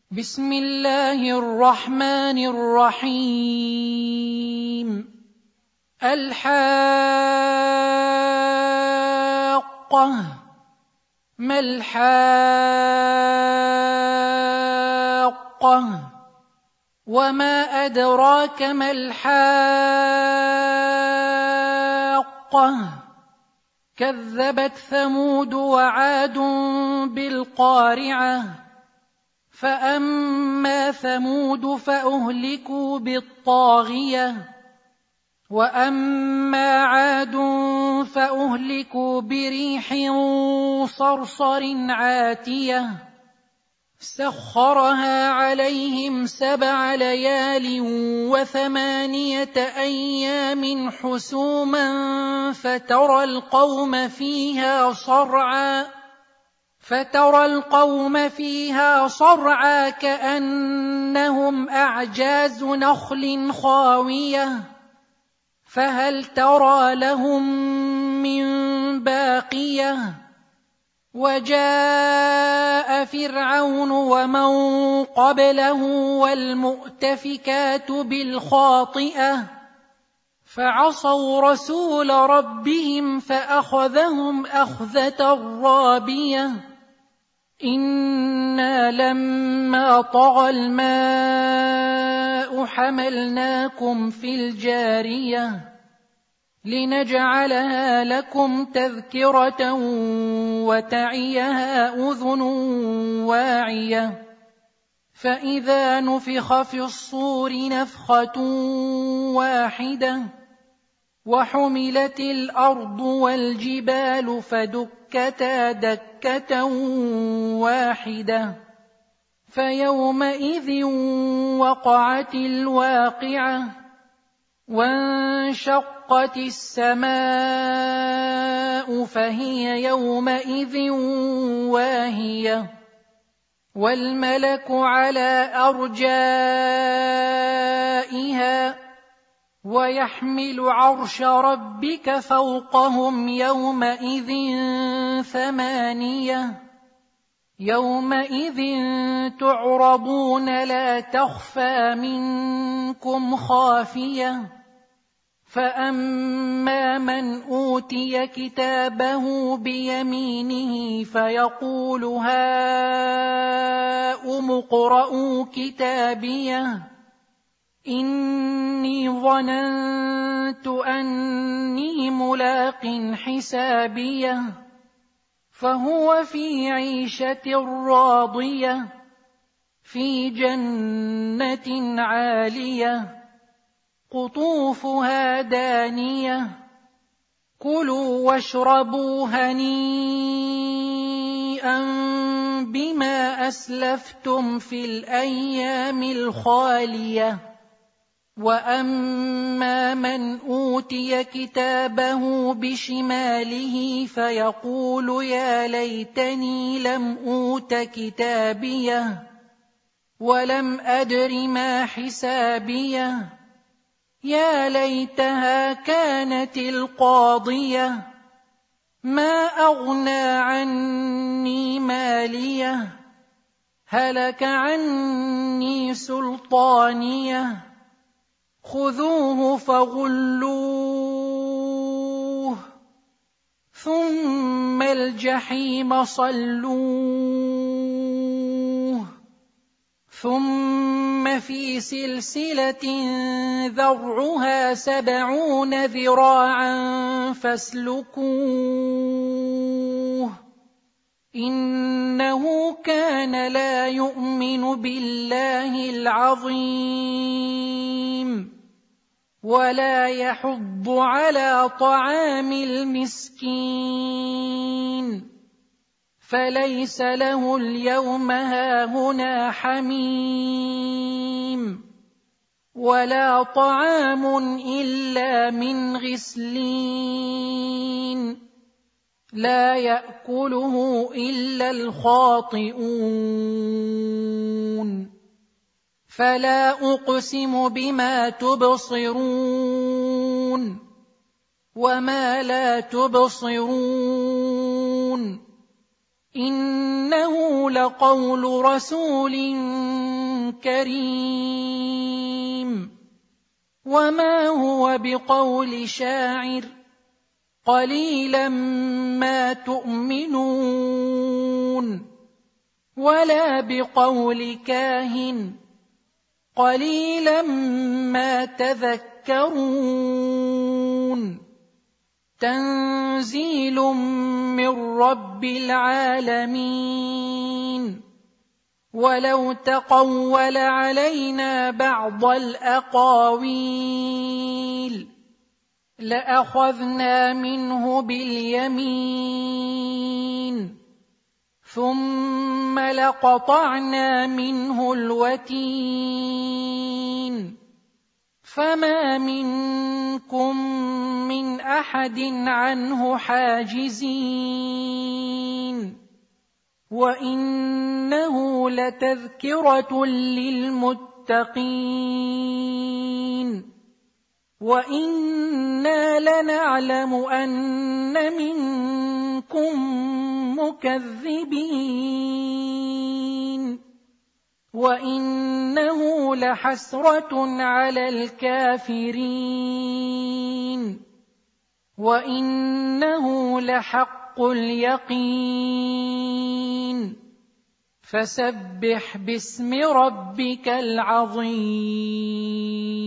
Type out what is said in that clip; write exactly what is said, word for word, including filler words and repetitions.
بسم الله الرحمن الرحيم. الحاقة. ما الحاقة؟ وما أدراك ما الحاقة؟ كذبت ثمود وعاد بالقارعة. فأما ثمود فأهلكوا بالطاغية، وأما عاد فأهلكوا بريح صرصر عاتية سخرها عليهم سبع ليال وثمانية أيام حسوما فترى القوم فيها صرعا فترى القوم فيها صرعا كأنهم أعجاز نخل خاوية فهل ترى لهم من باقية. وجاء فرعون ومن قبله والمؤتفكات بالخاطئة فعصوا رسول ربهم فأخذهم أخذة رابية. إنا لما طغى الماء حملناكم في الجارية لنجعلها لكم تذكرة وتعيها أذن واعية. فإذا نفخ في الصور نفخة واحدة وحملت الأرض والجبال فدكتا دكة واحدة فيومئذ وقعت الواقعة وانشقت السماء فهي يومئذ واهية والملك على أرجائها ويحمل عرش ربك فوقهم يومئذ ثمانية. يومئذ تعرضون لا تخفى منكم خافية. فأما من أوتي كتابه بيمينه فيقول هاؤم اقرءوا كتابيه إني ظننت أني ملاق حسابيه فهو في عيشة راضية في جنة عالية قطوفها دانية. كلوا واشربوا هنيئا بما أسلفتم في الأيام الخالية. وأما من أوتي كتابه بشماله فيقول يا ليتني لم أوت كتابيه ولم أدر ما حسابيه يا ليتها كانت القاضية ما أغنى عني ماليه هلك عني سلطانيه خذوه فغلوه ثم الجحيم صلوه ثم في سلسلة ذرعها سبعون ذراعا فاسلكوه إنه كان لا يؤمن بالله العظيم ولا يحض على طعام المسكين فليس له اليوم هاهنا حميم ولا طعام إلا من غسلين لا يأكله إلا الخاطئون. فلا أقسم بما تبصرون وما لا تبصرون إنه لقول رسول كريم وما هو بقول شاعر قليلا ما تؤمنون ولا بقول كاهن قليلا ما تذكرون تنزيل من رب العالمين ولو تقول علينا بعض الأقاويل لأخذنا منه باليمين ثم لقطعنا منه الوتين فما منكم من أحد عنه حاجزين وإنه لتذكرة للمتقين وإنا لنعلم أن منكم مكذبين وإنه لحسرة على الكافرين وإنه لحق اليقين فسبح باسم ربك العظيم.